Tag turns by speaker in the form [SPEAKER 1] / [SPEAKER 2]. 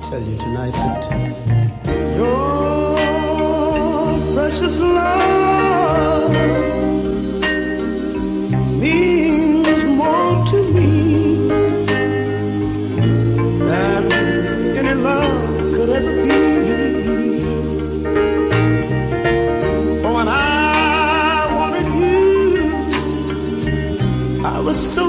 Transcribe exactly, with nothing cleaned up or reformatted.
[SPEAKER 1] tell you tonight that your precious love means more to me than any love could ever be. For when I wanted you, I was so